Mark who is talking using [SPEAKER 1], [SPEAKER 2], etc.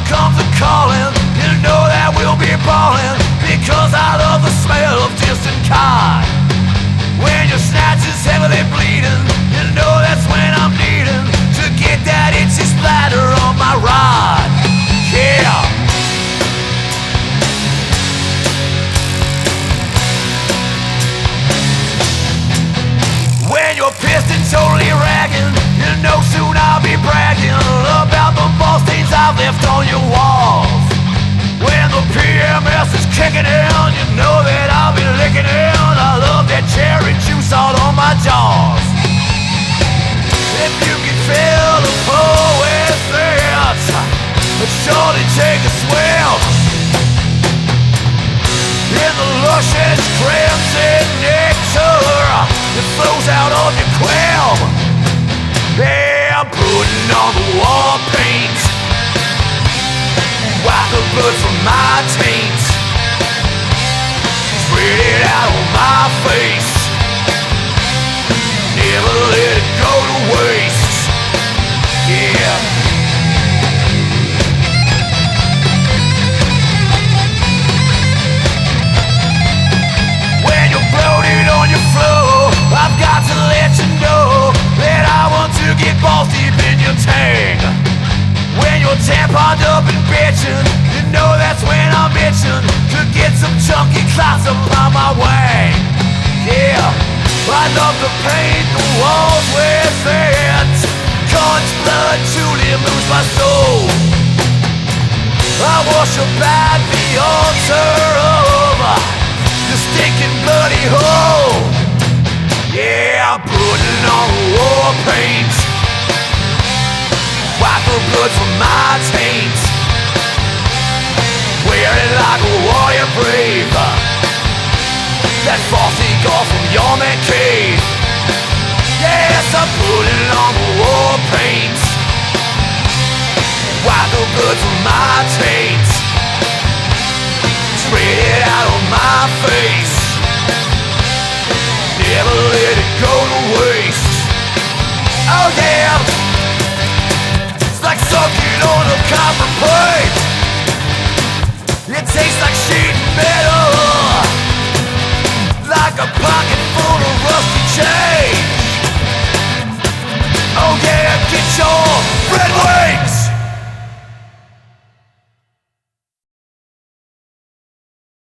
[SPEAKER 1] comes a calling, you know that we'll be balling, because I love the smell of distant cod. When your snatch is heavily bleeding, you know that's when I'm needing to get that itchy splatter on my rod. Yeah. When you're pissed and totally ragging, you know soon I'll be bragging about the ball stains I've left on your walls. When the PMS is kicking in, you know that I'll be licking in. I love that cherry juice all on my jaws. If you can feel the poet's threats, but surely take a swim in the luscious crimson nectar that flows out of your quail. Yeah, I'm putting on the war paint, wipe the blood from my taint, spread it out on my face, never let it go to waste. Yeah. When you're bloated on your flow, I've got to let you know that I want to get balls deep in your tank. When you're tamponed up and bitchin', you know that's when I'm itching to get some chunky clots upon my wang. Yeah, I love to paint the walls with it. Conch blood truly moves my soul. I worship at the altar of the stinking bloody hole. Yeah, I'm putting on war paint, wipe the blood from my taint, wear it like a warrior brave, that false eagle from your man cave. Yes, I'm putting on the war paint, wipe the blood from my taint, spread it out on my face, never let it go to waste. Oh yeah, it's like sucking on a copper plate. It tastes like sheet metal, like a pocket full of rusty change. Oh yeah, get your red wings.